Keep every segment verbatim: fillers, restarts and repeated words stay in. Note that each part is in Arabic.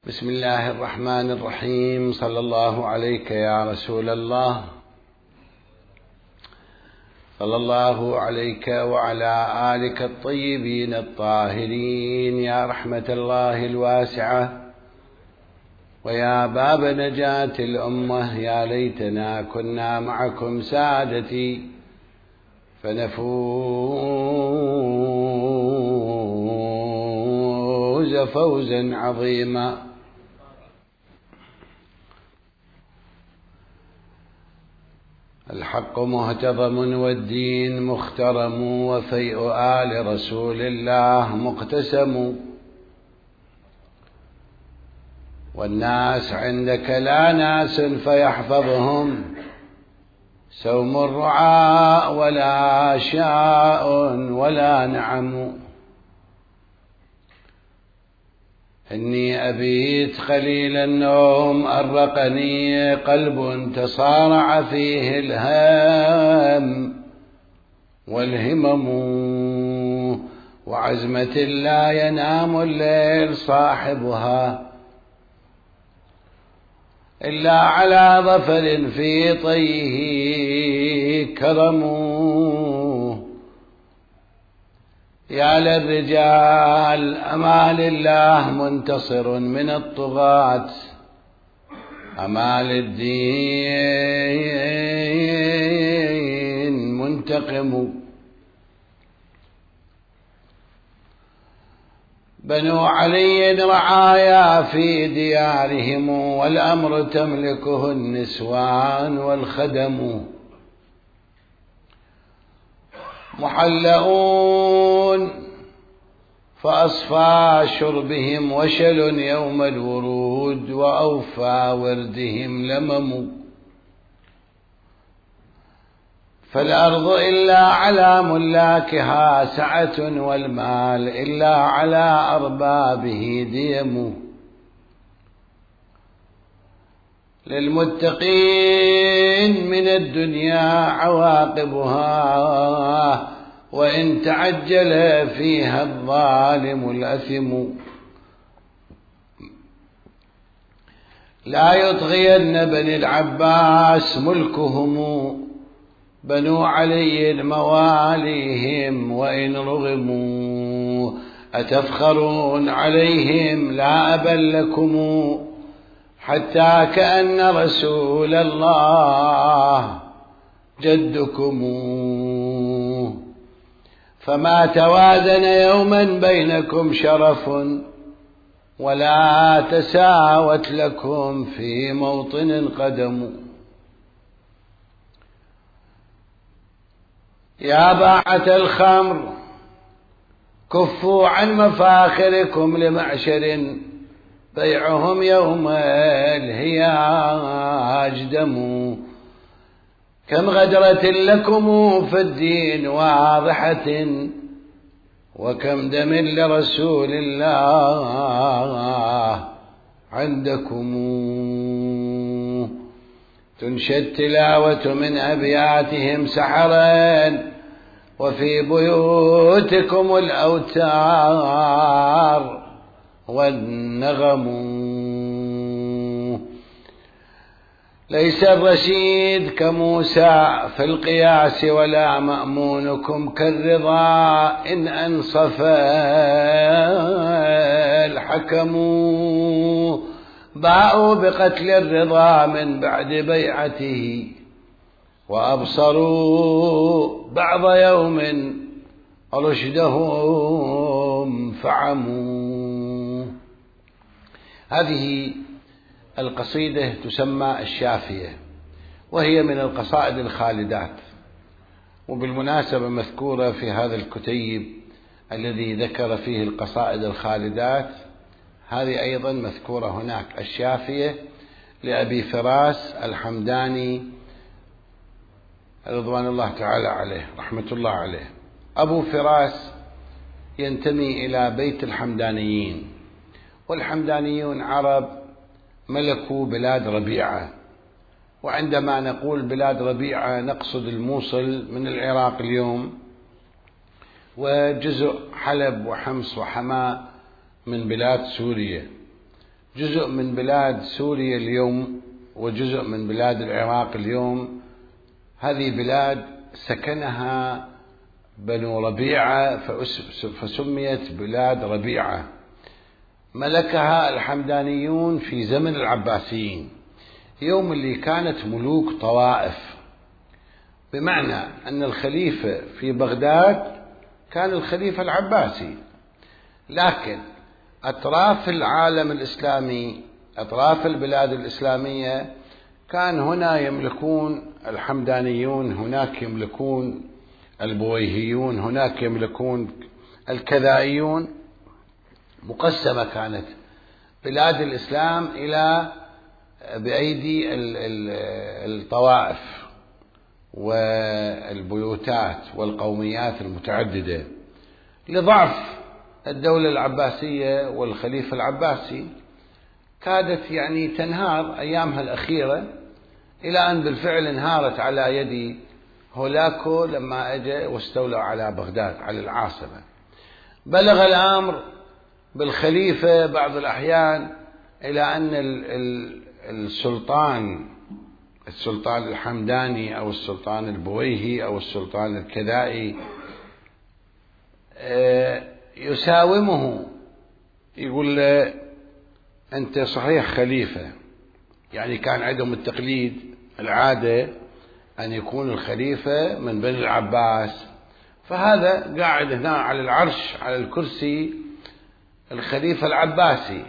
بسم الله الرحمن الرحيم. صلى الله عليك يا رسول الله، صلى الله عليك وعلى آلك الطيبين الطاهرين يا رحمة الله الواسعة ويا باب نجاة الأمة. يا ليتنا كنا معكم سادتي فنفوز فوزا عظيما. الحق مهتضم والدين مخترم، وفيء آل رسول الله مقتسم، والناس عندك لا ناس فيحفظهم سوم الرعاء ولا شاء ولا نعم. إني أبيت قليل النوم أرقني قلب تصارع فيه الهام والهمم، وعزمة لا ينام الليل صاحبها إلا على ظفر في طيه كرم. يا للرجال أما لله منتصر من الطغاة، أما للدين منتقم. بنو علي رعايا في ديارهم، والأمر تملكه النسوان والخدم. محلؤون فأصفى شربهم وشل يوم الورود، وأوفى وردهم لمم. فالأرض إلا على ملاكها سعة، والمال إلا على أربابه ديم. للمتقين من الدنيا عواقبها، وإن تعجل فيها الظالم الأثم. لا يطغين بني العباس ملكهم، بنو علي مواليهم وإن رغموا. أتفخرون عليهم لا أبا لكم، حتى كأن رسول الله جدكم. فما توازن يوما بينكم شرف، ولا تساوت لكم في موطن قدم. يا باعة الخمر كفوا عن مفاخركم لمعشر، بيعهم يوم الهياج دم. كم غدرة لكم في الدين واضحة، وكم دم لرسول الله عندكم. تنشى التلاوة من أبياتهم سحرا، وفي بيوتكم الأوتار والنغم. ليس الرشيد كموسى في القياس، ولا مأمونكم كالرضا إن أنصف الحكم. باءوا بقتل الرضا من بعد بيعته، وأبصروا بعض يوم رشدهم فعموا. هذه القصيدة تسمى الشافية، وهي من القصائد الخالدات، وبالمناسبة مذكورة في هذا الكتيب الذي ذكر فيه القصائد الخالدات. هذه أيضا مذكورة هناك، الشافية لأبي فراس الحمداني رضوان الله تعالى عليه رحمة الله عليه. أبو فراس ينتمي إلى بيت الحمدانيين، والحمدانيون عرب ملكوا بلاد ربيعة. وعندما نقول بلاد ربيعة نقصد الموصل من العراق اليوم، وجزء حلب وحمص وحماة من بلاد سوريا. جزء من بلاد سوريا اليوم وجزء من بلاد العراق اليوم، هذه بلاد سكنها بنو ربيعة فسميت بلاد ربيعة. ملكها الحمدانيون في زمن العباسيين، يوم اللي كانت ملوك طوائف، بمعنى أن الخليفة في بغداد كان الخليفة العباسي، لكن أطراف العالم الإسلامي، أطراف البلاد الإسلامية، كان هنا يملكون الحمدانيون، هناك يملكون البويهيون، هناك يملكون الكذائيون. مقسمة كانت بلاد الإسلام إلى بأيدي الطوائف والبيوتات والقوميات المتعددة. لضعف الدولة العباسية والخليفة العباسي كادت يعني تنهار أيامها الأخيرة، إلى أن بالفعل انهارت على يد هولاكو لما أجى واستولى على بغداد، على العاصمة. بلغ الأمر بالخليفة بعض الأحيان إلى أن السلطان السلطان الحمداني أو السلطان البويهي أو السلطان الكذائي يساومه، يقول له أنت صحيح خليفة، يعني كان عندهم التقليد العادة أن يكون الخليفة من بني العباس، فهذا قاعد هنا على العرش على الكرسي الخليفة العباسي،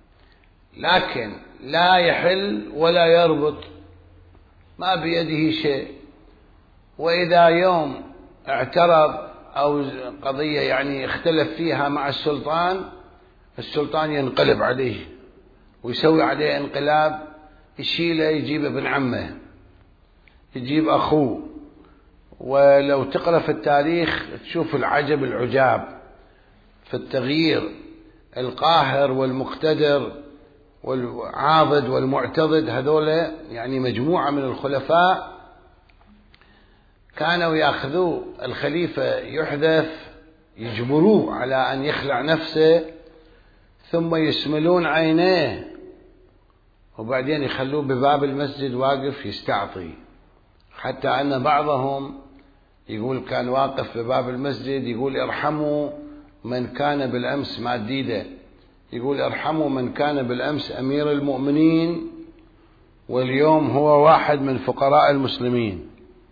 لكن لا يحل ولا يربط، ما بيده شيء. وإذا يوم اعترض أو قضية يعني اختلف فيها مع السلطان، السلطان ينقلب عليه ويسوي عليه انقلاب، يشيله يجيب ابن عمه، يجيب أخوه. ولو تقرأ في التاريخ تشوف العجب العجاب في التغيير، القاهر والمقتدر والعاضد والمعتضد، هذول يعني مجموعة من الخلفاء كانوا يأخذوا الخليفة يحدث، يجبروه على أن يخلع نفسه، ثم يسملون عينيه، وبعدين يخلوه بباب المسجد واقف يستعطي، حتى أن بعضهم يقول كان واقف بباب المسجد يقول ارحموا من كان بالأمس ماديده، يقول ارحموا من كان بالأمس أمير المؤمنين واليوم هو واحد من فقراء المسلمين.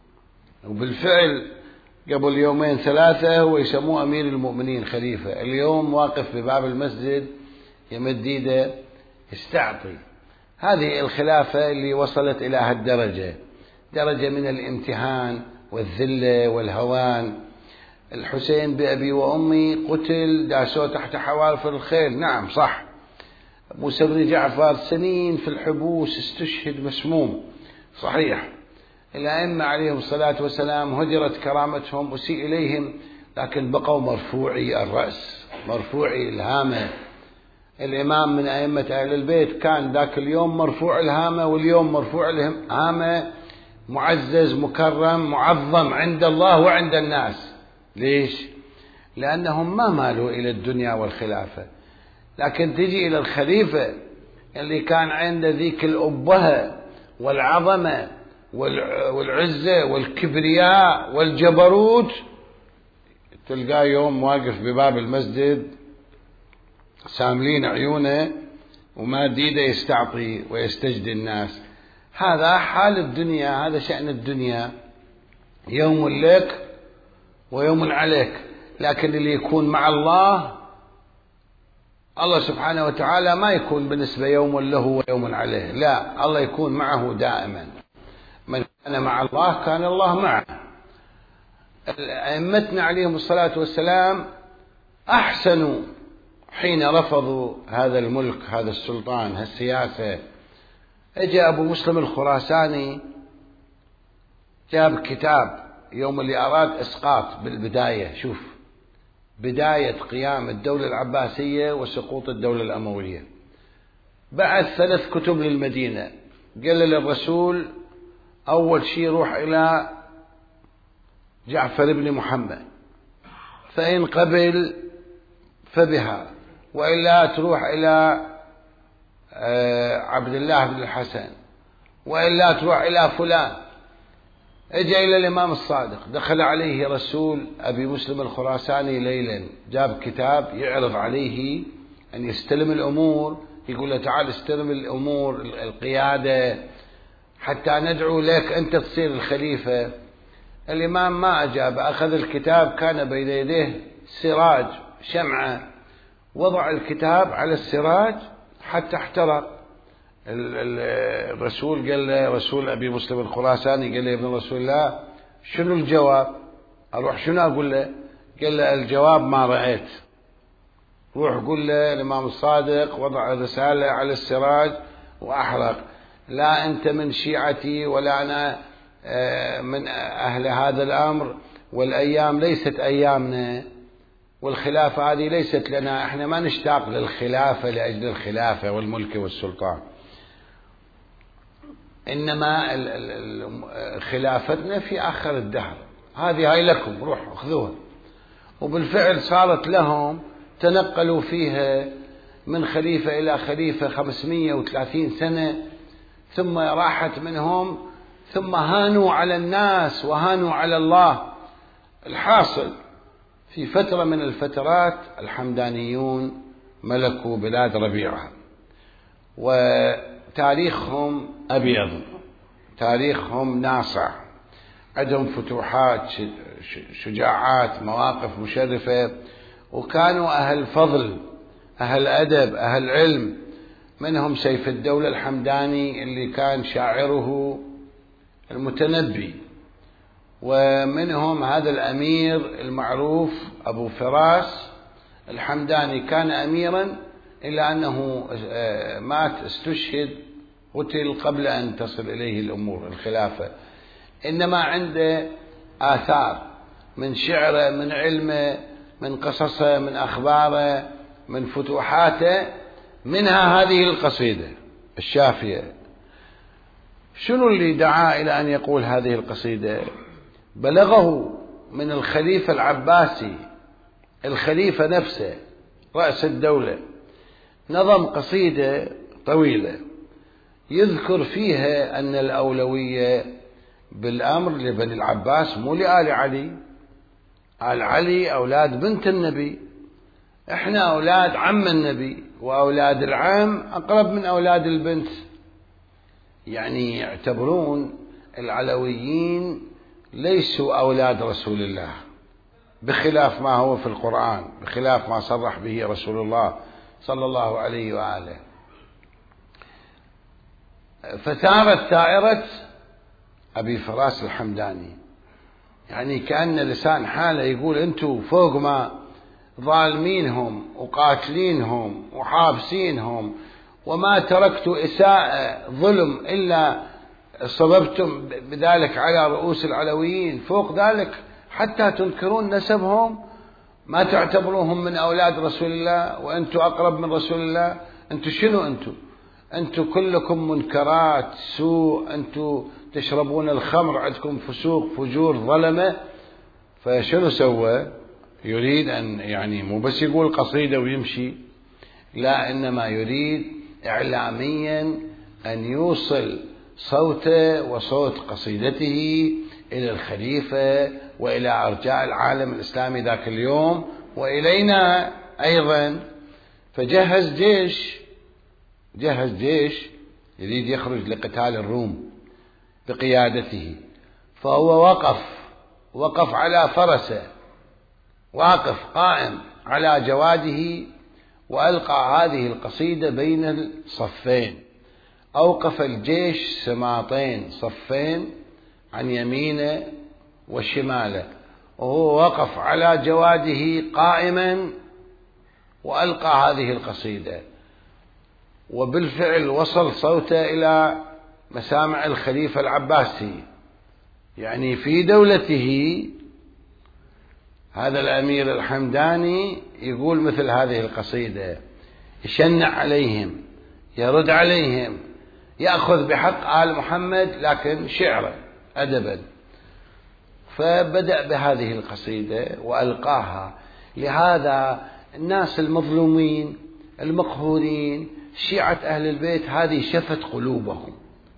وبالفعل قبل يومين ثلاثة هو يسموه أمير المؤمنين خليفة، اليوم واقف بباب المسجد يمد ايده يستعطي. هذه الخلافة اللي وصلت إلى هالدرجة، درجة من الامتهان والذلة والهوان. الحسين بأبي وأمي قتل داسوه تحت حوافر الخيل، نعم صح. موسى بن جعفر سنين في الحبوس استشهد مسموم، صحيح. الأئمة عليهم الصلاة والسلام هجرت كرامتهم، أسيء إليهم، لكن بقوا مرفوعي الرأس، مرفوعي الهامة. الإمام من أئمة أهل البيت كان ذاك اليوم مرفوع الهامة، واليوم مرفوع الهامة، معزز مكرم معظم عند الله وعند الناس. ليش؟ لأنهم ما مالوا إلى الدنيا والخلافة. لكن تجي إلى الخليفة اللي كان عنده ذيك الأبهة والعظمة والعزة والكبرياء والجبروت، تلقاه يوم واقف بباب المسجد ساملين عيونه وما ديده يستعطي ويستجدي الناس. هذا حال الدنيا، هذا شأن الدنيا، يوم لك ويوم عليك. لكن اللي يكون مع الله، الله سبحانه وتعالى ما يكون بالنسبة يوم له ويوم عليه، لا، الله يكون معه دائما. من كان مع الله كان الله معه. أئمتنا عليهم الصلاة والسلام أحسنوا حين رفضوا هذا الملك، هذا السلطان، هالسياسة. اجى أبو مسلم الخراساني جاب كتاب يوم اللي أراد إسقاط بالبداية، شوف بداية قيام الدولة العباسية وسقوط الدولة الأموية، بعث ثلاث كتب للمدينة، قال للرسول أول شيء روح إلى جعفر بن محمد، فإن قبل فبها، وإلا تروح إلى عبد الله بن الحسن، وإلا تروح إلى فلان. اجى إلى الإمام الصادق، دخل عليه رسول أبي مسلم الخراساني ليلا، جاب كتاب يعرض عليه أن يستلم الأمور، يقول له تعال استلم الأمور القيادة حتى ندعو لك أنت تصير الخليفة. الإمام ما أجاب، أخذ الكتاب، كان بين يديه سراج شمعة، وضع الكتاب على السراج حتى احترق. الرسول قال له، رسول أبي مسلم الخراساني قال له يا ابن رسول الله شنو الجواب؟ أروح شنو أقول له؟ قال له الجواب ما رأيت. روح قل له الإمام الصادق وضع الرسالة على السراج وأحرق، لا أنت من شيعتي ولا أنا من أهل هذا الأمر، والأيام ليست أيامنا، والخلافة هذه ليست لنا، احنا ما نشتاق للخلافة لأجل الخلافة والملك والسلطان، إنما خلافتنا في آخر الدهر، هذه هاي لكم روحوا خذوها. وبالفعل صارت لهم، تنقلوا فيها من خليفة إلى خليفة خمسمائة وثلاثين سنة، ثم راحت منهم، ثم هانوا على الناس وهانوا على الله. الحاصل في فترة من الفترات الحمدانيون ملكوا بلاد ربيعة، وتاريخهم أبيض، تاريخهم ناصع، عندهم فتوحات، شجاعات، مواقف مشرفة، وكانوا أهل فضل، أهل أدب، أهل علم. منهم سيف الدولة الحمداني اللي كان شاعره المتنبي، ومنهم هذا الأمير المعروف أبو فراس الحمداني، كان أميرا إلا أنه مات، استشهد، قتل قبل أن تصل إليه الأمور الخلافة. إنما عنده آثار من شعره، من علمه، من قصصه، من أخباره، من فتوحاته، منها هذه القصيدة الشافية. شنو اللي دعا إلى أن يقول هذه القصيدة؟ بلغه من الخليفة العباسي، الخليفة نفسه رأس الدولة، نظم قصيدة طويلة يذكر فيها أن الأولوية بالأمر لبني العباس، مو لآل علي. آل علي أولاد بنت النبي، إحنا أولاد عم النبي، وأولاد العم أقرب من أولاد البنت. يعني يعتبرون العلويين ليسوا أولاد رسول الله، بخلاف ما هو في القرآن، بخلاف ما صرح به رسول الله صلى الله عليه وآله. فثارت ثائرة أبي فراس الحمداني، يعني كأن لسان حاله يقول أنتم فوق ما ظالمينهم وقاتلينهم وحابسينهم، وما تركتوا إساءة ظلم إلا صببتم بذلك على رؤوس العلويين، فوق ذلك حتى تنكرون نسبهم، ما تعتبروهم من أولاد رسول الله، وأنتم أقرب من رسول الله. أنتم شنو؟ أنتم أنتم كلكم منكرات سوء، أنتم تشربون الخمر، عندكم فسوق فجور ظلمة. فشنو سوى؟ يريد أن يعني مو بس يقول قصيدة ويمشي، لا، إنما يريد إعلاميا أن يوصل صوته وصوت قصيدته إلى الخليفة وإلى أرجاء العالم الإسلامي ذاك اليوم وإلينا أيضا. فجهز جيش، جهز جيش يريد يخرج لقتال الروم بقيادته. فهو وقف وقف على فرسه، واقف قائم على جواده، وألقى هذه القصيدة بين الصفين. أوقف الجيش سماطين، صفين عن يمينه وشماله، وهو وقف على جواده قائما وألقى هذه القصيدة. وبالفعل وصل صوته إلى مسامع الخليفة العباسي، يعني في دولته هذا الأمير الحمداني يقول مثل هذه القصيدة، يشنع عليهم، يرد عليهم، يأخذ بحق آل محمد لكن شعرا أدبا. فبدأ بهذه القصيدة وألقاها. لهذا الناس المظلومين المقهورين شيعة أهل البيت هذه شفت قلوبهم،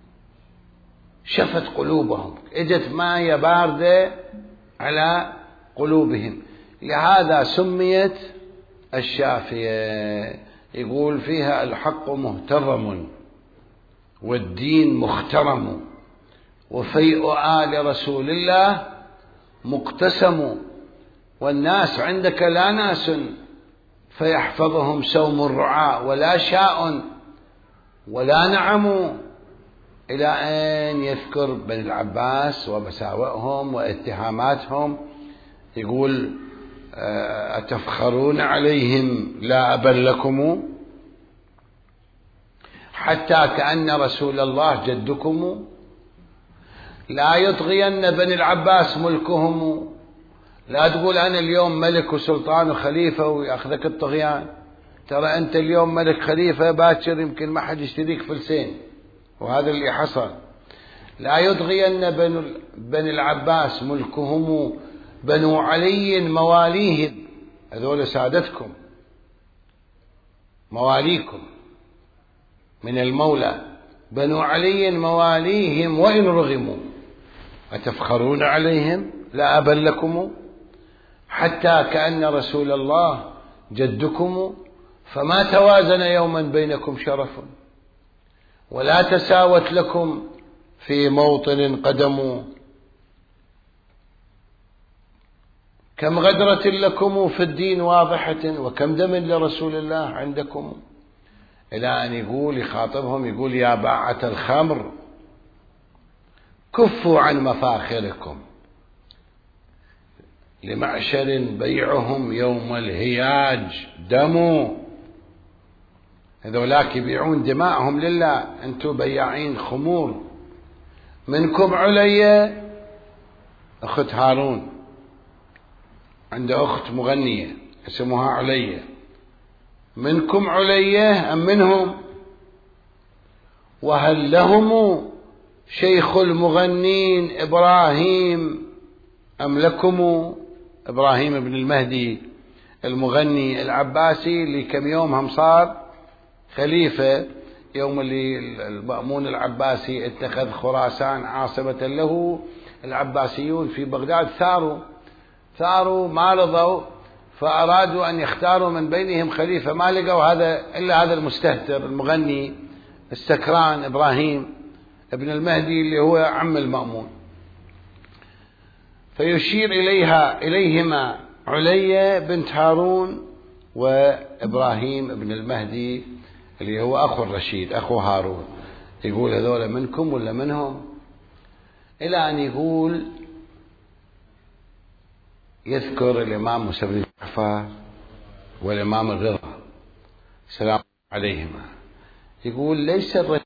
شفت قلوبهم، اجت ماء باردة على قلوبهم، لهذا سميت الشافية. يقول فيها الحق مهترم والدين مخترم وفيء آل رسول الله مقتسم، والناس عندك لا ناس فيحفظهم سوم الرعاء ولا شاء ولا نعم. إلى أن يذكر بني العباس ومساوئهم واتهاماتهم، يقول أتفخرون عليهم لا أبا لكم حتى كأن رسول الله جدكم، لا يطغين بني العباس ملكهم. لا تقول أنا اليوم ملك وسلطان وخليفة ويأخذك الطغيان، ترى أنت اليوم ملك خليفة باكر يمكن ما حد يشتريك فلسين، وهذا اللي حصل. لا يطغين بني العباس ملكهم بنو علي مواليهم، هذول سادتكم مواليكم من المولى، بنو علي مواليهم وإن رغموا، أتفخرون عليهم لا أبا لكم حتى كأن رسول الله جدكم، فما توازن يوما بينكم شرف ولا تساوت لكم في موطن قدم، كم غدرة لكم في الدين واضحة وكم دم لرسول الله عندكم. إلى أن يقول يخاطبهم يقول يا باعة الخمر كفوا عن مفاخركم لمعشر بيعهم يوم الهياج دم. هذولاك يبيعون دماءهم لله، أنتم بياعين خمور. منكم عليا أخت هارون عنده أخت مغنية اسمها عليا، منكم عليا أم منهم؟ وهل لهم شيخ المغنين إبراهيم أم لكم؟ إبراهيم بن المهدي المغني العباسي اللي كم يوم هم صار خليفة، يوم اللي المأمون العباسي اتخذ خراسان عاصمة له، العباسيون في بغداد ثاروا ثاروا ما رضوا، فأرادوا أن يختاروا من بينهم خليفة، ما لقوا هذا إلا هذا المستهتر المغني السكران إبراهيم ابن المهدي اللي هو عم المأمون. فيشير إليها إليهما عليا بنت هارون وإبراهيم ابن المهدي اللي هو أخو الرشيد أخو هارون، يقول هذول منكم ولا منهم؟ إلى أن يقول يذكر الإمام موسى بن جعفر والإمام الرضا السلام عليهما، يقول ليس الرشيد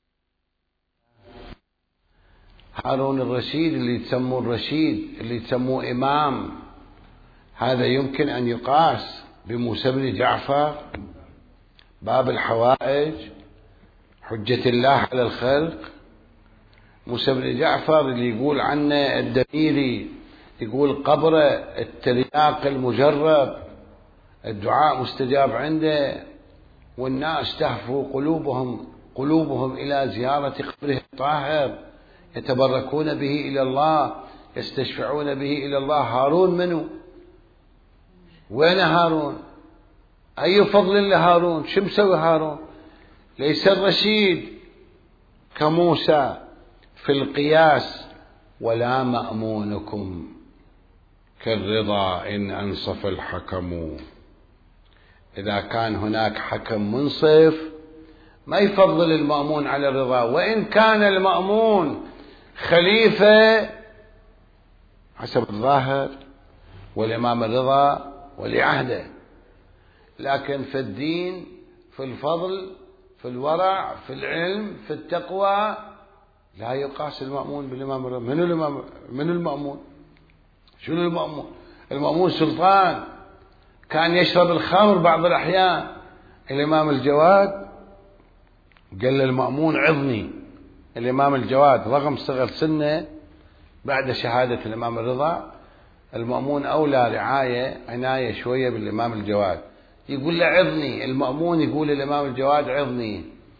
هارون الرشيد اللي تسموه الرشيد اللي تسموه إمام، هذا يمكن أن يقاس بموسى بن جعفر باب الحوائج حجة الله على الخلق. موسى بن جعفر اللي يقول عنه الدميري يقول قبره الترياق المجرب، الدعاء مستجاب عنده، والناس تهفو قلوبهم قلوبهم إلى زيارة قبره الطاهر، يتبركون به إلى الله، يستشفعون به إلى الله. هارون منه؟ وين هارون؟ أي فضل لهارون؟ شو مسوي هارون؟ ليس الرشيد كموسى في القياس ولا مأمونكم كالرضا إن أنصف الحكم. إذا كان هناك حكم منصف ما يفضل المأمون على الرضا، وإن كان المأمون خليفة حسب الظاهر والإمام الرضا ولي عهده، لكن في الدين في الفضل في الورع في العلم في التقوى لا يقاس المأمون بالإمام الرضا. من الإمام من المأمون؟ شنو المأمون؟ المأمون سلطان كان يشرب الخمر بعض الأحيان. الإمام الجواد قال للمأمون عظني، الإمام الجواد رغم صغر سنه بعد شهادة الإمام الرضا المأمون أولى رعاية عناية شوية بالإمام الجواد، يقول له عظني، المأمون يقول للإمام الجواد عظني،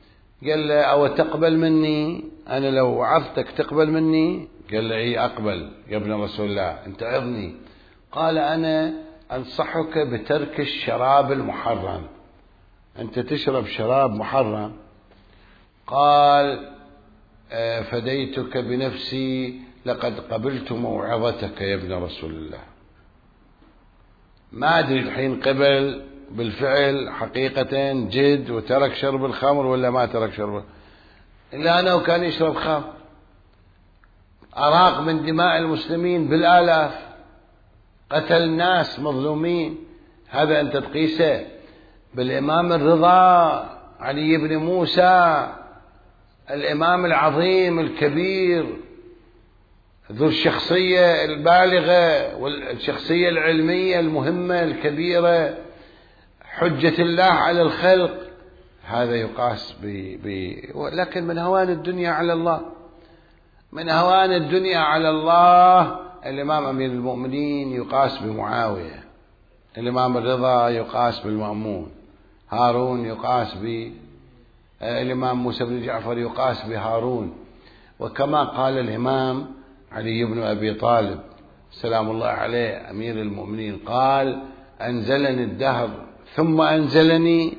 قال له أو تقبل مني؟ أنا لو وعظتك تقبل مني؟ قال له إيه أقبل يا ابن رسول الله، أنت عظني. قال أنا أنصحك بترك الشراب المحرم، أنت تشرب شراب محرم. قال فديتك بنفسي لقد قبلت موعظتك يا ابن رسول الله. ما أدري الحين قبل بالفعل حقيقة جد وترك شرب الخمر ولا ما ترك شرب، إلا أنه كان يشرب خمر، أراق من دماء المسلمين بالآلاف، قتل ناس مظلومين. هذا أنت تقيسه بالإمام الرضا علي بن موسى، الإمام العظيم الكبير ذو الشخصية البالغة والشخصية العلمية المهمة الكبيرة، حجة الله على الخلق. هذا يقاس ب... ب... لكن من هوان الدنيا على الله، من هوان الدنيا على الله. الإمام أمير المؤمنين يقاس بمعاوية، الإمام الرضا يقاس بالمأمون، هارون يقاس ب الإمام موسى بن جعفر يقاس بهارون. وكما قال الإمام علي بن أبي طالب سلام الله عليه أمير المؤمنين، قال أنزلني الدهر ثم أنزلني،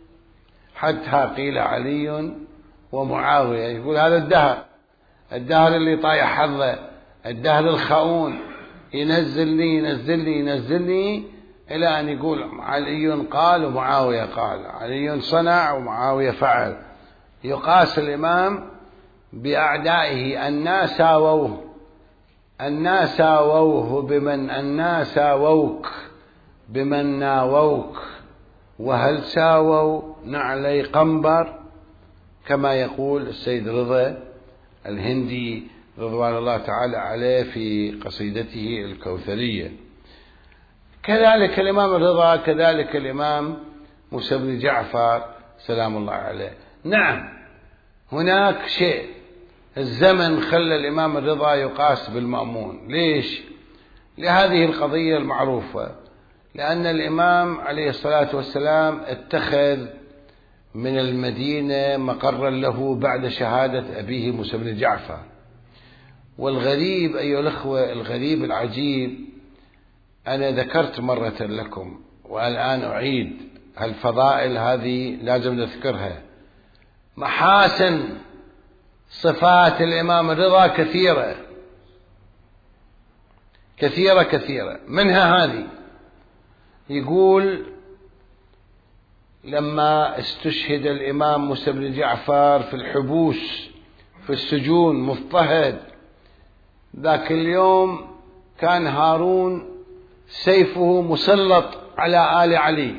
حتى قيل علي ومعاوية. يقول هذا الدهر، الدهر اللي طايح حظه، الدهر الخؤون، ينزلني ينزلني ينزلني إلى أن يقول علي قال ومعاوية قال، علي صنع ومعاوية فعل. يقاس الإمام بأعدائه، الناس ساووه، الناس ساووه بمن الناس ساووك بمن ناووك، وهل ساووا نعلي قنبر، كما يقول السيد رضا الهندي رضوان الله تعالى عليه في قصيدته الكوثرية. كذلك الإمام الرضا، كذلك الإمام موسى بن جعفر سلام الله عليه. نعم هناك شيء، الزمن خلى الإمام الرضا يقاس بالمأمون. ليش؟ لهذه القضية المعروفة، لأن الإمام عليه الصلاة والسلام اتخذ من المدينة مقرا له بعد شهادة أبيه موسى بن جعفر. والغريب أيها الأخوة، الغريب العجيب، أنا ذكرت مرة لكم والآن أعيد، الفضائل هذه لازم نذكرها. محاسن صفات الإمام الرضا كثيرة كثيرة كثيرة، منها هذه. يقول لما استشهد الإمام موسى بن جعفر في الحبوس في السجون مضطهد، ذاك اليوم كان هارون سيفه مسلط على آل علي،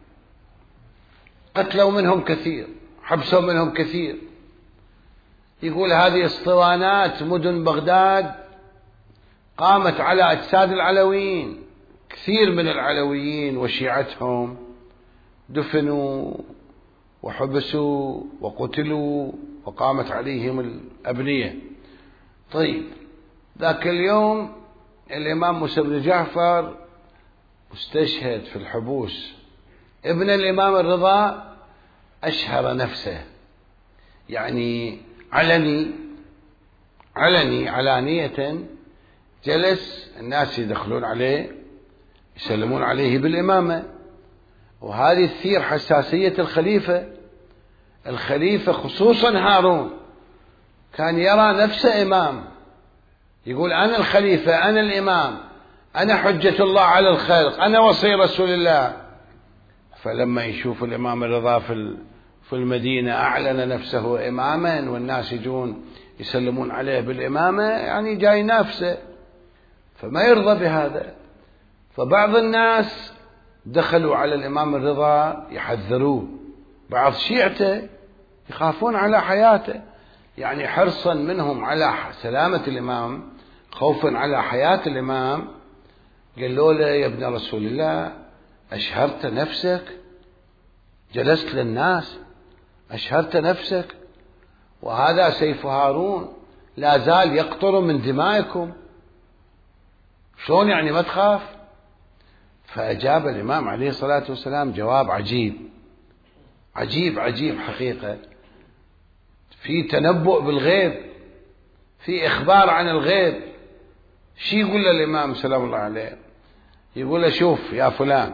قتلوا منهم كثير، حبسوا منهم كثير. يقول هذه اسطوانات مدن بغداد قامت على أجساد العلويين، كثير من العلويين وشيعتهم دفنوا وحبسوا وقتلوا وقامت عليهم الأبنية. طيب ذاك اليوم الإمام موسى بن جعفر استشهد في الحبوس، ابن الإمام الرضا أشهر نفسه، يعني علني علني علانية، جلس الناس يدخلون عليه يسلمون عليه بالإمامة، وهذه تثير حساسية الخليفة. الخليفة خصوصا هارون كان يرى نفسه إمام، يقول أنا الخليفة، أنا الإمام، أنا حجة الله على الخلق، أنا وصي رسول الله. فلما يشوف الإمام الرضا في المدينة أعلن نفسه إماما والناس يجون يسلمون عليه بالإمامة، يعني جاي نفسه، فما يرضى بهذا. فبعض الناس دخلوا على الإمام الرضا يحذروه، بعض شيعته يخافون على حياته، يعني حرصا منهم على سلامة الإمام، خوفا على حياة الإمام. قالوا له يا ابن رسول الله أشهرت نفسك، جلست للناس أشهرت نفسك، وهذا سيف هارون لا زال يقطر من دمائكم، شلون يعني ما تخاف؟ فأجاب الإمام عليه الصلاة والسلام جواب عجيب عجيب عجيب حقيقة. في تنبؤ بالغيب، في إخبار عن الغيب. شي يقول له الإمام سلام الله عليه؟ يقول له شوف يا فلان،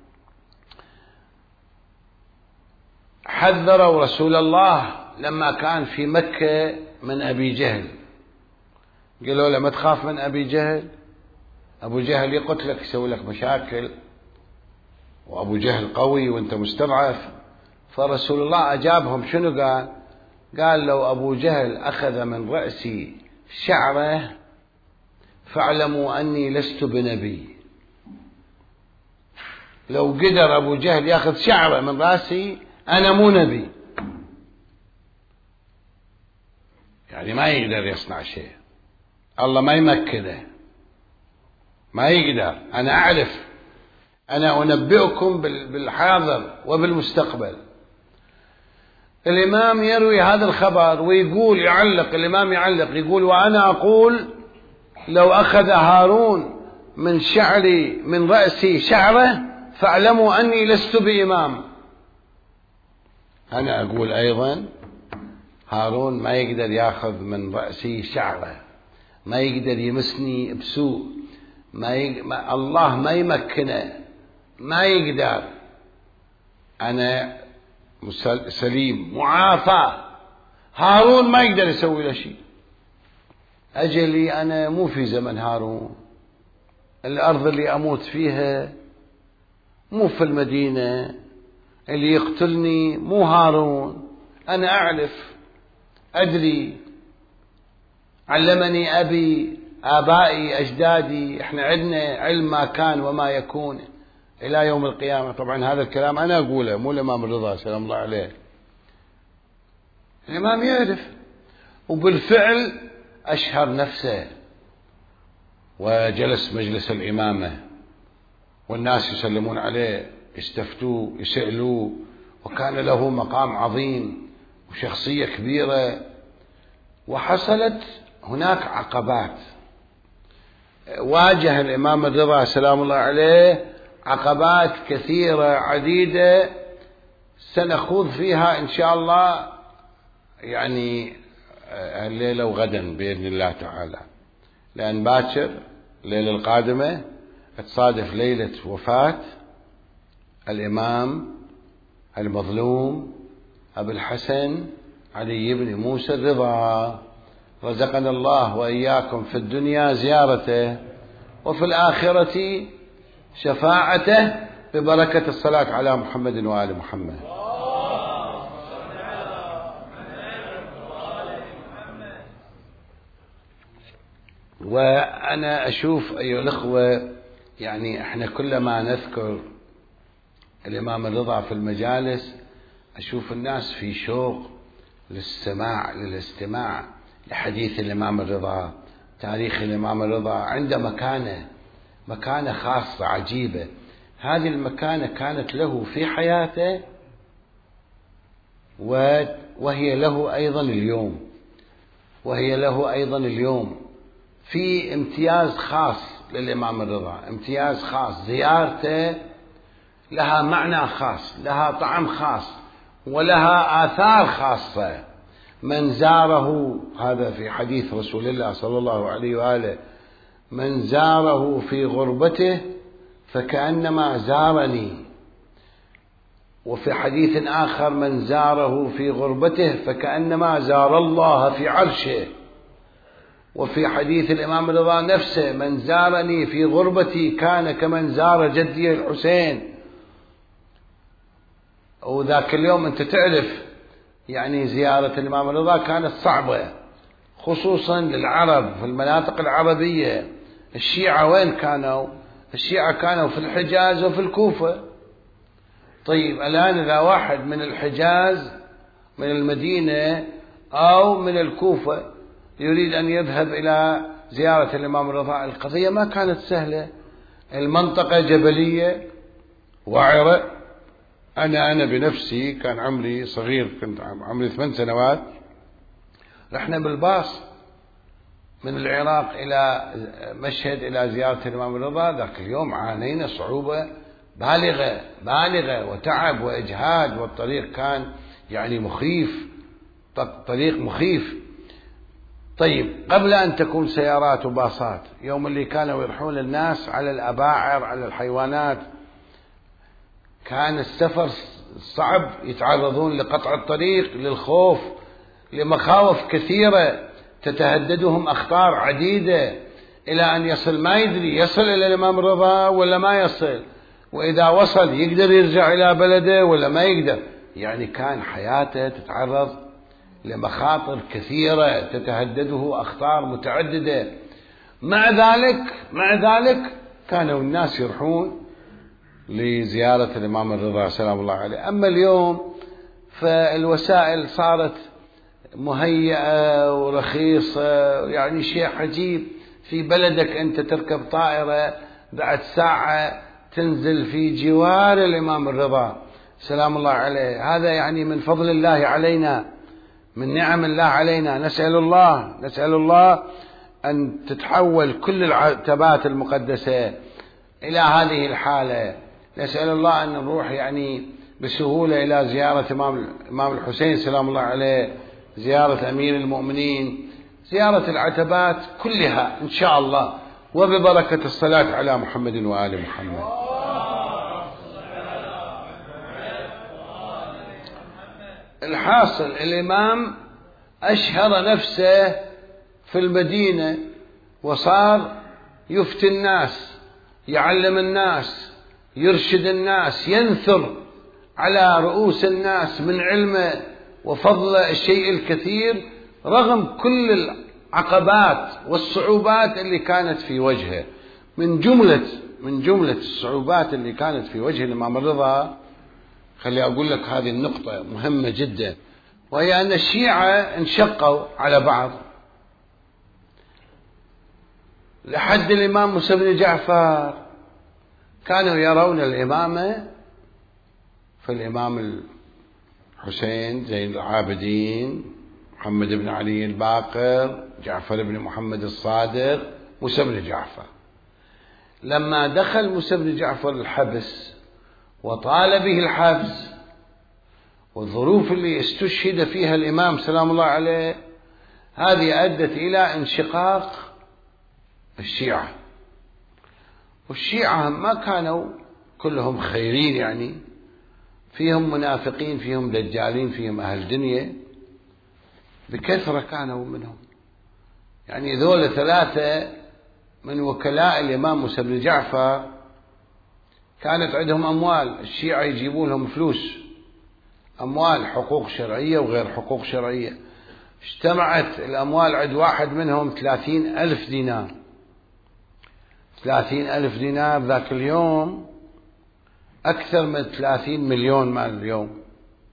حذروا رسول الله لما كان في مكة من أبي جهل، قالوا له ما تخاف من أبي جهل، أبو جهل يقتلك يسوي لك مشاكل، وأبو جهل قوي وأنت مستضعف. فرسول الله أجابهم شنو قال؟ قال لو أبو جهل أخذ من رأسي شعره فاعلموا أني لست بنبي. لو قدر أبو جهل يأخذ شعره من رأسي أنا مو نبي. يعني ما يقدر يصنع شيء، الله ما يمكنه، ما يقدر. أنا أعرف، أنا أنبئكم بالحاضر وبالمستقبل. الإمام يروي هذا الخبر ويقول، يعلق الإمام يعلق يقول وأنا أقول لو أخذ هارون من شعري من رأسي شعره فاعلموا أني لست بإمام. أنا أقول أيضا هارون ما يقدر يأخذ من رأسي شعره، ما يقدر يمسني بسوء، ما, يق... ما الله ما يمكنه، ما يقدر. أنا سليم معافى، هارون ما يقدر يسوي له شيء. أجلي أنا مو في زمن هارون، الأرض اللي أموت فيها مو في المدينة، اللي يقتلني مو هارون. أنا أعرف، أدري، علمني أبي، آبائي، أجدادي، إحنا عندنا علم ما كان وما يكون إلى يوم القيامة. طبعا هذا الكلام أنا أقوله مو الإمام الرضا سلام الله عليه، الإمام يعرف. وبالفعل أشهر نفسه وجلس مجلس الإمامة، والناس يسلمون عليه، يستفتوه، يسألوه، وكان له مقام عظيم وشخصية كبيرة. وحصلت هناك عقبات، واجه الإمام الرضا سلام الله عليه عقبات كثيرة عديدة سنخوض فيها إن شاء الله يعني الليلة وغدا بإذن الله تعالى، لأن باكر الليلة القادمة تصادف ليلة وفاة الإمام المظلوم أبو الحسن علي بن موسى الرضا، رزقنا الله وإياكم في الدنيا زيارته وفي الآخرة شفاعته ببركة الصلاة على محمد وآل محمد. وأنا أشوف أيها الأخوة، يعني إحنا كلما نذكر الإمام الرضا في المجالس أشوف الناس في شوق للسماع للاستماع لحديث الإمام الرضا، تاريخ الإمام الرضا. عنده مكانة مكانة خاصة عجيبة. هذه المكانة كانت له في حياته وهي له أيضا اليوم وهي له أيضا اليوم في امتياز خاص للإمام الرضا، امتياز خاص. زيارته لها معنى خاص، لها طعم خاص، ولها آثار خاصة. من زاره، هذا في حديث رسول الله صلى الله عليه وآله، من زاره في غربته فكأنما زارني. وفي حديث آخر من زاره في غربته فكأنما زار الله في عرشه. وفي حديث الإمام الرضا نفسه من زارني في غربتي كان كمن زار جدي الحسين. وذاك اليوم أنت تعرف يعني زيارة الإمام الرضا كانت صعبة، خصوصا للعرب في المناطق العربية. الشيعة وين كانوا؟ الشيعة كانوا في الحجاز وفي الكوفة. طيب الآن إذا واحد من الحجاز من المدينة أو من الكوفة يريد أن يذهب إلى زيارة الإمام الرضا، القضية ما كانت سهلة. المنطقة جبلية وعرة. أنا أنا بنفسي كان عمري صغير، كنت عمري ثمان سنوات، رحنا بالباص من العراق إلى مشهد إلى زيارة الإمام الرضا. ذاك اليوم عانينا صعوبة بالغة بالغة وتعب وإجهاد، والطريق كان يعني مخيف طريق مخيف. طيب قبل أن تكون سيارات وباصات، يوم اللي كانوا يرحون الناس على الأباعر على الحيوانات، كان السفر صعب، يتعرضون لقطع الطريق، للخوف، لمخاوف كثيرة تتهددهم أخطار عديدة، إلى أن يصل ما يدري يصل إلى الإمام الرضا ولا ما يصل، وإذا وصل يقدر يرجع إلى بلده ولا ما يقدر. يعني كان حياته تتعرض لمخاطر كثيرة تتهدده أخطار متعددة. مع ذلك مع ذلك كانوا الناس يروحون لزيارة الإمام الرضا سلام الله عليه. أما اليوم فالوسائل صارت مهيئة ورخيصة، يعني شيء عجيب، في بلدك أنت تركب طائرة بعد ساعة تنزل في جوار الإمام الرضا سلام الله عليه. هذا يعني من فضل الله علينا، من نعم الله علينا. نسأل الله نسأل الله أن تتحول كل العتبات المقدسة إلى هذه الحالة. نسأل الله أن نروح يعني بسهولة إلى زيارة إمام الحسين سلام الله عليه، زيارة أمير المؤمنين، زيارة العتبات كلها إن شاء الله، وببركة الصلاة على محمد وآل محمد. الحاصل الإمام أشهر نفسه في المدينة، وصار يفتي الناس، يعلم الناس، يرشد الناس، ينثر على رؤوس الناس من علمه وفضله الشيء الكثير، رغم كل العقبات والصعوبات اللي كانت في وجهه. من جملة من جملة الصعوبات اللي كانت في وجه الإمام الرضا، خلي أقول لك هذه النقطة مهمة جدا، وهي أن الشيعة انشقوا على بعض لحد الإمام موسى بن جعفر. كانوا يرون الإمامة في الإمام الحسين زين العابدين، محمد بن علي الباقر، جعفر بن محمد الصادق، موسى بن جعفر. لما دخل موسى بن جعفر الحبس وطال به الحبس، والظروف اللي استشهد فيها الإمام سلام الله عليه، هذه أدت إلى انشقاق الشيعة. والشيعة ما كانوا كلهم خيرين، يعني فيهم منافقين، فيهم دجالين، فيهم أهل دنيا بكثرة كانوا منهم. يعني ذول ثلاثة من وكلاء الإمام موسى بن جعفر كانت عندهم أموال، الشيعة يجيبون لهم فلوس، أموال، حقوق شرعية وغير حقوق شرعية. اجتمعت الأموال عند واحد منهم ثلاثين ألف دينار. ثلاثين ألف دينار ذاك اليوم أكثر من ثلاثين مليون مال اليوم.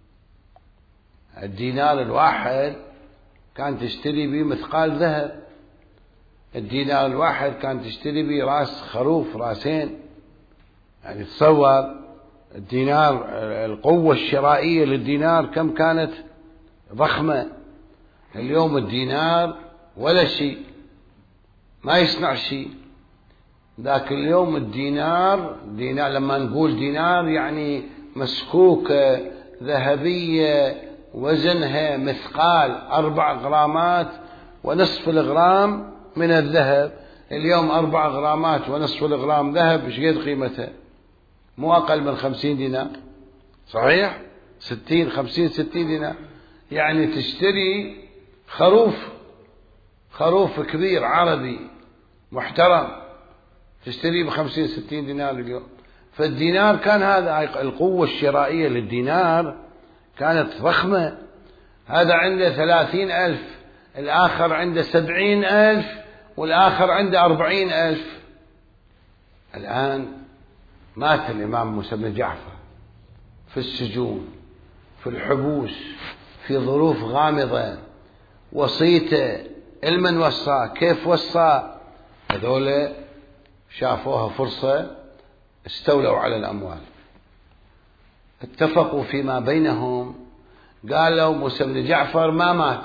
الدينار الواحد كان تشتري به مثقال ذهب، الدينار الواحد كان تشتري به راس خروف، راسين. يعني تصور الدينار، القوة الشرائية للدينار كم كانت ضخمة. اليوم الدينار ولا شيء، ما يصنع شيء. ذاك اليوم الدينار، دينار لما نقول دينار يعني مسكوكة ذهبية وزنها مثقال أربع غرامات ونصف الغرام من الذهب. اليوم أربع غرامات ونصف الغرام ذهب ايش قد قيمتها؟ مو أقل من خمسين دينار، صحيح؟ ستين خمسين ستين دينار. يعني تشتري خروف، خروف كبير عربي محترم تشتريه بخمسين ستين دينار اليوم. فالدينار كان هذا، القوة الشرائية للدينار كانت ضخمة. هذا عنده ثلاثين ألف، الآخر عنده سبعين ألف، والآخر عنده أربعين ألف. الآن مات الإمام موسى بن جعفر في السجون، في الحبوس، في ظروف غامضة. وصيته المن وصاه، كيف وصاه؟ هذول شافوها فرصة، استولوا على الأموال، اتفقوا فيما بينهم، قالوا موسى بن جعفر ما مات،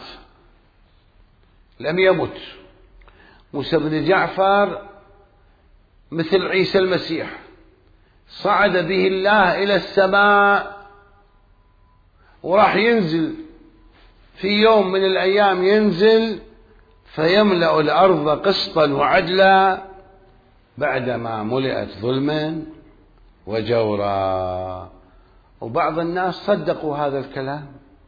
لم يمت. موسى بن جعفر مثل عيسى المسيح، صعد به الله إلى السماء وراح ينزل في يوم من الأيام ينزل فيملأ الأرض قسطا وعدلا بعدما ملئت ظلما وجورا. وبعض الناس صدقوا هذا الكلام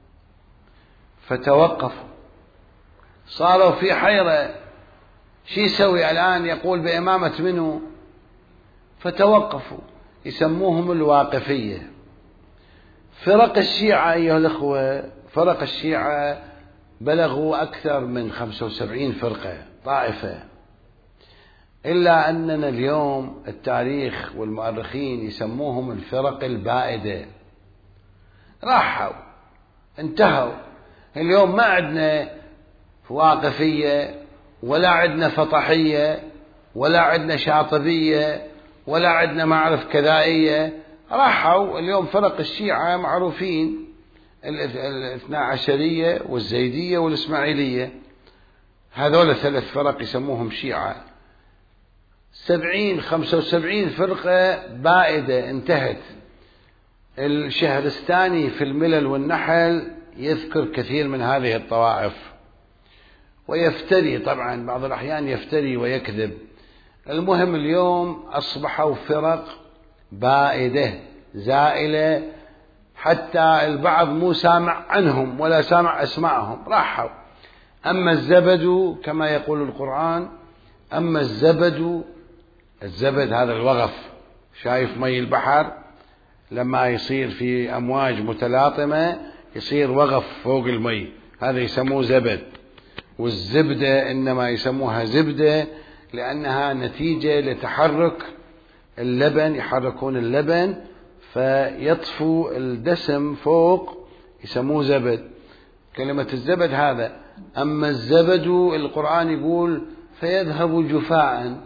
فتوقفوا، صاروا في حيرة، شو يسوي الآن؟ يقول بإمامة منه؟ فتوقفوا، يسموهم الواقفية. فرق الشيعة أيها الأخوة، فرق الشيعة بلغوا أكثر من خمسة وسبعين فرقة طائفة، إلا أننا اليوم التاريخ والمؤرخين يسموهم الفرق البائدة. راحوا انتهوا. اليوم ما عندنا واقفية ولا عندنا فطحية ولا عندنا شاطبية ولا عندنا معرف كذائية. راحوا اليوم فرق الشيعة معروفين، الاثنا عشرية والزيدية والإسماعيلية، هذول ثلاث فرق يسموهم شيعة. سبعين خمسة وسبعين فرقة بائدة انتهت. الشهرستاني في الملل والنحل يذكر كثير من هذه الطوائف ويفتري، طبعا بعض الأحيان يفتري ويكذب. المهم اليوم أصبحوا فرق بائدة زائلة، حتى البعض مو سامع عنهم ولا سامع أسماءهم، راحوا. أما الزبد كما يقول القرآن، أما الزبد، الزبد هذا الوغف، شايف مي البحر لما يصير في أمواج متلاطمة يصير وغف فوق المي، هذا يسموه زبد. والزبدة إنما يسموها زبدة لأنها نتيجة لتحرك اللبن، يحركون اللبن فيطفو الدسم فوق، يسموه زبد. كلمة الزبد هذا. أما الزبد القرآن يقول فيذهب جفاء،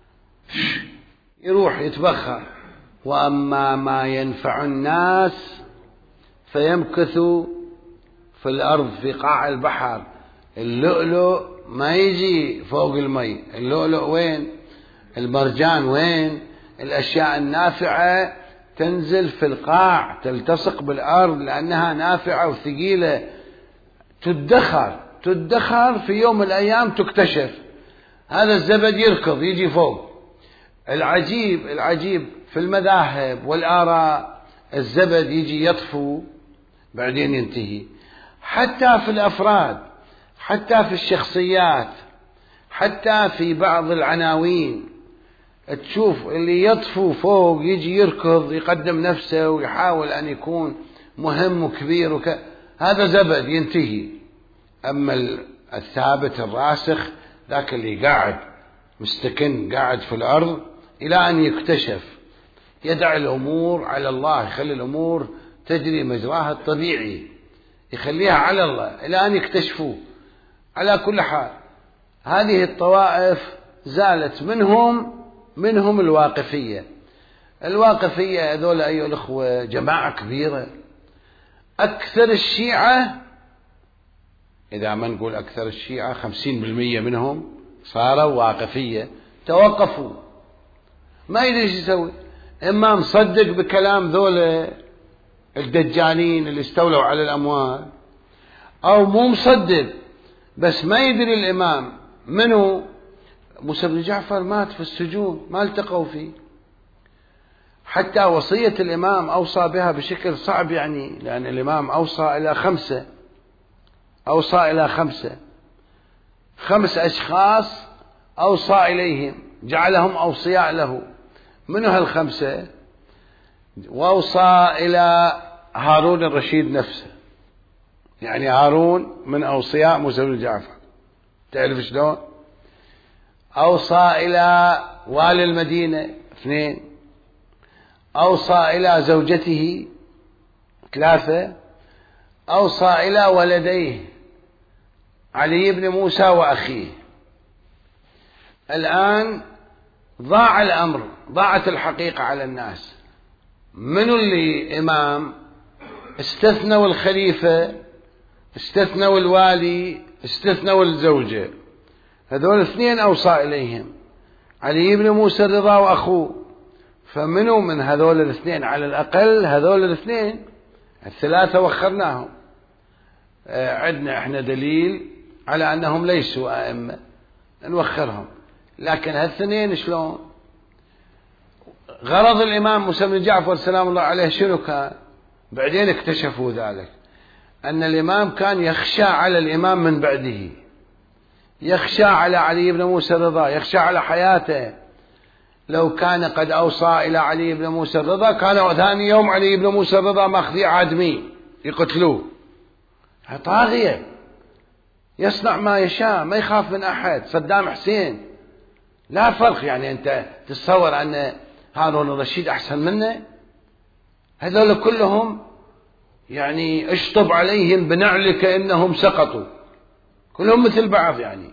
يروح يتبخر. وأما ما ينفع الناس فيمكث في الأرض في قاع البحر. اللؤلؤ ما يجي فوق المي، اللؤلؤ وين؟ المرجان وين؟ الأشياء النافعة تنزل في القاع، تلتصق بالأرض لأنها نافعة وثقيلة، تدخر تدخر في يوم من الأيام تكتشف. هذا الزبد يركض يجي فوق. العجيب العجيب في المذاهب والآراء، الزبد يجي يطفو بعدين ينتهي. حتى في الأفراد، حتى في الشخصيات، حتى في بعض العناوين تشوف اللي يطفو فوق يجي يركض يقدم نفسه ويحاول أن يكون مهم وكبير وك... هذا زبد ينتهي. أما الثابت الراسخ ذاك اللي قاعد مستكن قاعد في الأرض إلى أن يكتشف، يدع الأمور على الله، يخلي الأمور تجري مجراها الطبيعي، يخليها على الله إلى أن يكتشفوه. على كل حال هذه الطوائف زالت منهم منهم الواقفية. الواقفية هذول أيها الأخوة جماعة كبيرة. أكثر الشيعة، إذا ما نقول أكثر الشيعة، خمسين بالمية منهم صاروا واقفية، توقفوا، ما يدري ايش يسوي. إما مصدق بكلام ذولا الدجالين اللي استولوا على الأموال، أو مو مصدق بس ما يدري الإمام منه. موسى بن جعفر مات في السجون، ما التقوا فيه. حتى وصية الإمام أوصى بها بشكل صعب، يعني لأن الإمام أوصى إلى خمسة أوصى إلى خمسة خمس أشخاص أوصى إليهم، جعلهم أوصياء له. من هالخمسة؟ وأوصى إلى هارون الرشيد نفسه، يعني هارون من أوصياء موسى بن جعفر، تعرف شلون؟ أوصى إلى والي المدينة، اثنين. أوصى إلى زوجته، ثلاثة. أوصى إلى ولديه علي بن موسى وأخيه. الآن ضاع الأمر، ضاعت الحقيقة على الناس. من اللي إمام؟ استثنوا الخليفة، استثنوا الوالي، استثنوا الزوجة. هذول اثنين أوصى إليهم، علي بن موسى الرضا وأخوه. فمنوا من هذول الاثنين؟ على الأقل هذول الاثنين، الثلاثة وخرناهم. عندنا احنا دليل على أنهم ليسوا أئمة نوخرهم، لكن هالثنين شلون؟ غرض الإمام موسى بن جعفر سلام الله عليه شنو كان؟ بعدين اكتشفوا ذلك، أن الإمام كان يخشى على الإمام من بعده، يخشى على علي بن موسى الرضا، يخشى على حياته. لو كان قد أوصى إلى علي بن موسى الرضا كان ثاني يوم علي بن موسى الرضا ماخذي عادمي يقتلوه، طاغية يصنع ما يشاء ما يخاف من أحد. صدام حسين لا فرق، يعني أنت تتصور أن هارون الرشيد أحسن منه؟ هذول كلهم يعني اشطب عليهم بنعلك إنهم سقطوا، كلهم مثل بعض، يعني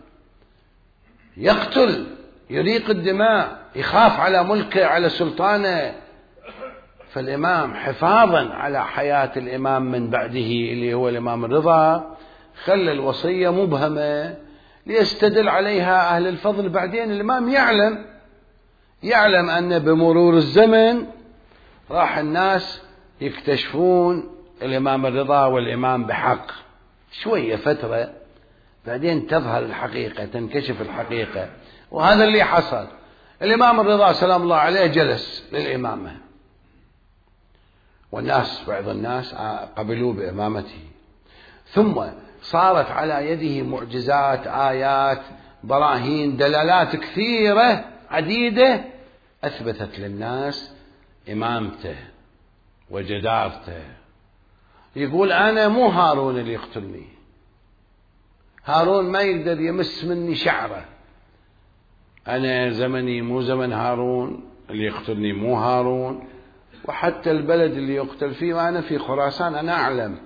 يقتل يريق الدماء، يخاف على ملكه على سلطانه. فالإمام حفاظا على حياة الإمام من بعده اللي هو الإمام الرضا خلى الوصية مبهمة ليستدل عليها أهل الفضل. بعدين الإمام يعلم يعلم أن بمرور الزمن راح الناس يكتشفون الإمام الرضا والإمام بحق، شوية فترة بعدين تظهر الحقيقة، تنكشف الحقيقة، وهذا اللي حصل. الإمام الرضا سلام الله عليه جلس للإمامة، والناس بعض الناس قبلوا بإمامته، ثم صارت على يده معجزات، آيات، براهين، دلالات كثيرة عديدة أثبتت للناس إمامته وجدارته. يقول أنا مو هارون اللي يقتلني، هارون ما يقدر يمس مني شعره، أنا زمني مو زمن هارون، اللي يقتلني مو هارون، وحتى البلد اللي يقتل فيه وأنا في خراسان أنا أعلم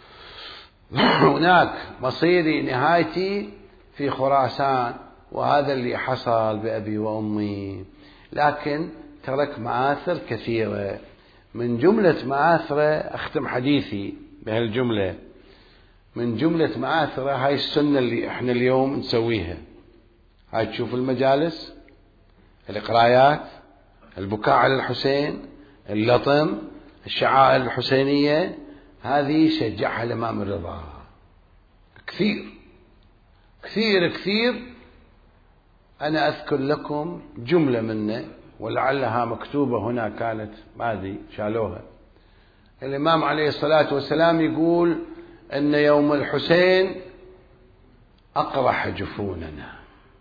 هناك مصيري نهايتي في خراسان، وهذا اللي حصل بأبي وأمي. لكن ترك مآثر كثيرة، من جملة مآثره أختم حديثي بهالجملة، من جملة مآثره هاي السنة اللي احنا اليوم نسويها، هاي تشوف المجالس، القرايات، البكاء على الحسين، اللطم، الشعائر الحسينية، هذه شجعها الإمام الرضا كثير كثير كثير. أنا أذكر لكم جملة منه ولعلها مكتوبة هنا، كانت ما أدري شالوها. الإمام عليه الصلاة والسلام يقول أن يوم الحسين أقرح جفوننا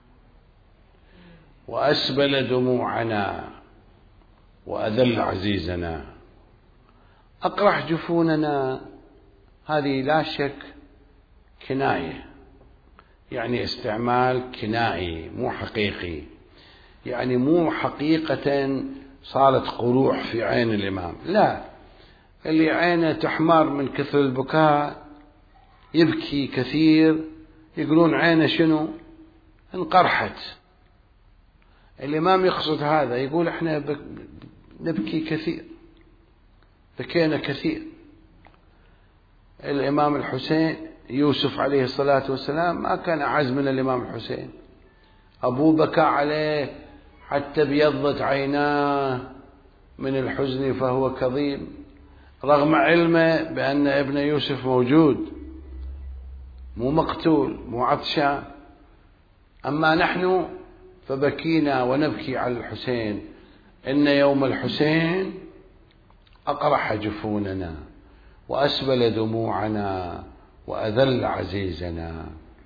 وأسبل دموعنا وأذل عزيزنا. أقرح جفوننا هذه لا شك كناية، يعني استعمال كنائي مو حقيقي، يعني مو حقيقة صارت قروح في عين الإمام، لا، اللي عينه تحمر من كثر البكاء يبكي كثير يقولون عينه شنو انقرحت. الإمام يقصد هذا، يقول احنا نبكي كثير، بكينا كثير. الإمام الحسين يوسف عليه الصلاة والسلام ما كان أعز من الإمام الحسين، أبوه بكى عليه حتى بيضت عيناه من الحزن فهو كظيم، رغم علمه بأن ابن يوسف موجود مو مقتول مو عطشان. أما نحن فبكينا ونبكي على الحسين، إن يوم الحسين أقرح جفوننا وأسبل دموعنا وأذل عزيزنا.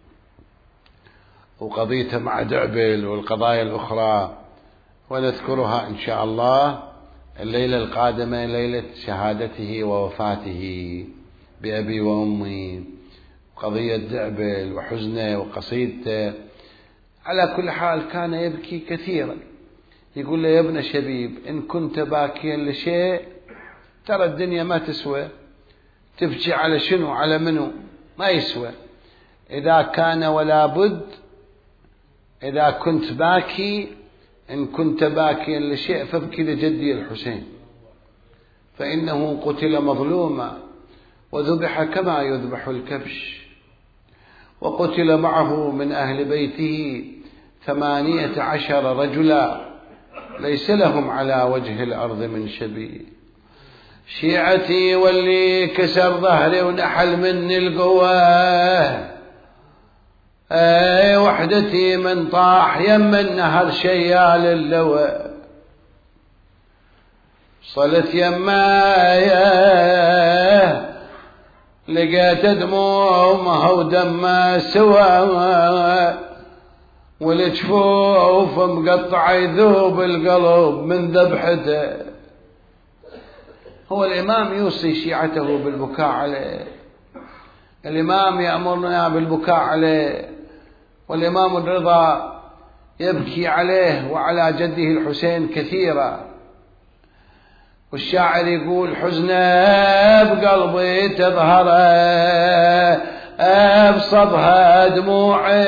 وقضيته مع دعبل والقضايا الأخرى ونذكرها إن شاء الله الليلة القادمة، ليلة شهادته ووفاته بأبي وأمي، قضية دعبل وحزنه وقصيدته. على كل حال كان يبكي كثيرا، يقول له يا ابن شبيب إن كنت باكيا لشيء ترى الدنيا ما تسوى، تبكي على شنو على منو ما يسوى. إذا كان ولا بد، إذا كنت باكي إن كنت باكيا لشيء فابكي لجدي الحسين، فإنه قتل مظلوما وذبح كما يذبح الكبش، وقتل معه من أهل بيته ثمانية عشر رجلا ليس لهم على وجه الأرض من شبيه. شيعتي واللي كسر ظهري ونحل مني القوة، اي وحدتي من طاح يم النهر شيال اللوى، صلت يمايا لقيت دمومها ودمها سوا، والجفوف مقطع يذوب القلب من ذبحته. هو الإمام يوصي شيعته بالبكاء عليه، الإمام يأمرنا بالبكاء عليه، والإمام الرضا يبكي عليه وعلى جده الحسين كثيرا. والشاعر يقول حزنه بقلبي تظهر أبصبها دموعي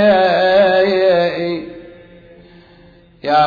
يا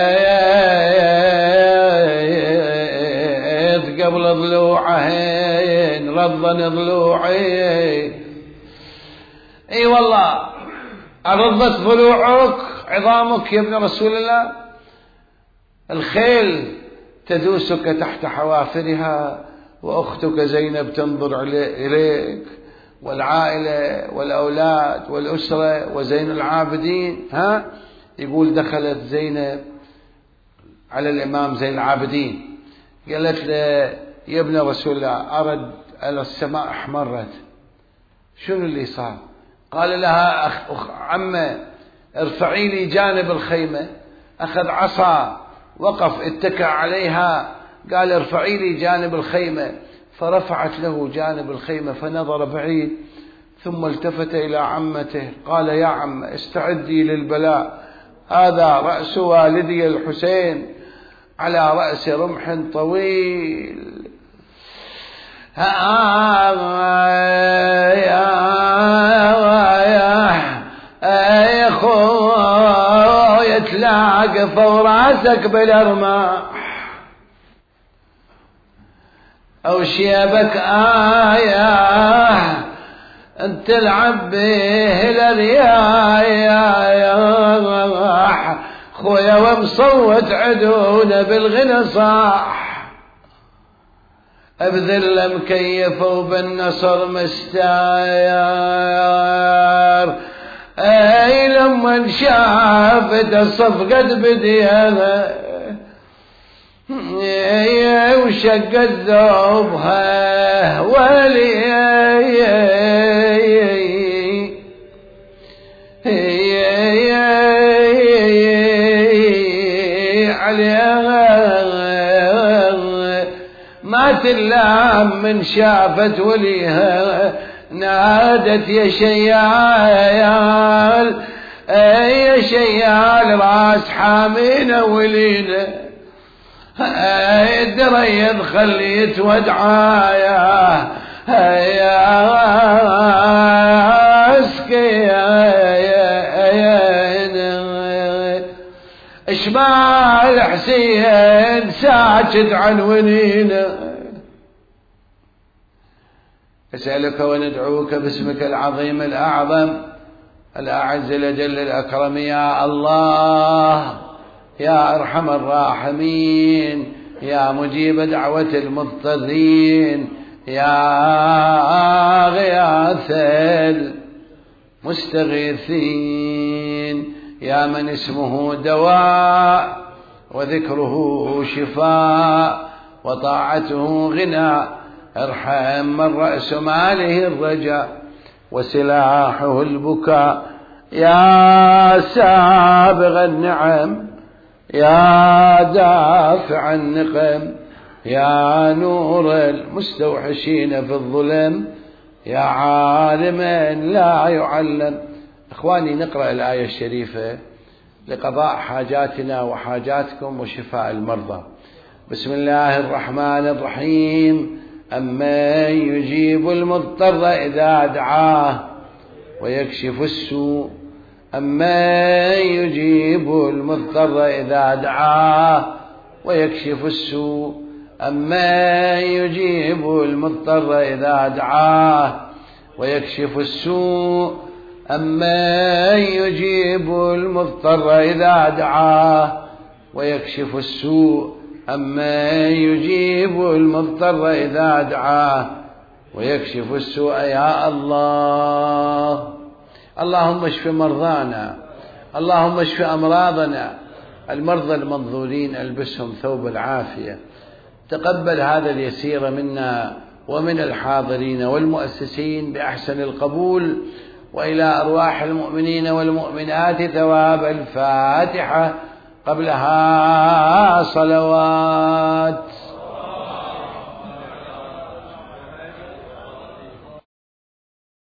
ريت قبل ضلوعهن رضن ضلوعي. اي والله أرضت ضلوعك عظامك يا ابن رسول الله، الخيل تدوسك تحت حوافرها، وأختك زينب تنظر إليك، والعائلة والأولاد والأسرة وزين العابدين. ها يقول دخلت زينب على الإمام زين العابدين قالت له يا ابن رسول الله أرد على السماء احمرت، شنو اللي صار؟ قال لها أخ أخ عمه ارفعي لي جانب الخيمة. أخذ عصا وقف اتكى عليها، قال ارفعي لي جانب الخيمة، فرفعت له جانب الخيمة فنظر بعيد، ثم التفت إلى عمته قال يا عم استعدي للبلاء، هذا رأس والدي الحسين على رأس رمح طويل. يا خويا تلاقى فوراسك بالأرماح، أو شيبك آية انت تلعب به الرياح، خويا ومصوت عدونا بالغنى صاح، بذل مكيف وبالنصر مستاير. اي لما شافت الصفقة بديها وشقت ذوبها ولي ما تلام من شافت وليها، نادت يا شيال يا شيال راس حامينا ولينا، الدريض خليت ودعايا يا اسكي اشمال حسين ساجد عن ونينا. أسألك وندعوك باسمك العظيم الأعظم الأعز الأجل الأكرم يا الله، يا أرحم الراحمين، يا مجيب دعوة المضطرين، يا غياث المستغيثين، يا من اسمه دواء وذكره شفاء وطاعته غنى، ارحم من رأس ماله الرجاء وسلاحه البكاء، يا سابغ النعم، يا دافع النقم، يا نور المستوحشين في الظلم، يا عالما لا يعلم. إخواني نقرأ الآية الشريفة لقضاء حاجاتنا وحاجاتكم وشفاء المرضى. بسم الله الرحمن الرحيم. أمن يجيب المضطر إذا دعاه ويكشف السوء، أمن يجيب المضطر إذا دعاه ويكشف السوء، أمن يجيب المضطر إذا دعاه ويكشف السوء، أمن يجيب المضطر إذا دعاه ويكشف السوء، أمن يجيب المضطر إذا دعاه ويكشف السوء يا الله. اللهم اشف مرضانا، اللهم اشف أمراضنا، المرضى المنظورين ألبسهم ثوب العافية. تقبل هذا اليسير منا ومن الحاضرين والمؤسسين بأحسن القبول، وإلى أرواح المؤمنين والمؤمنات ثواب الفاتحة قبلها صلوات.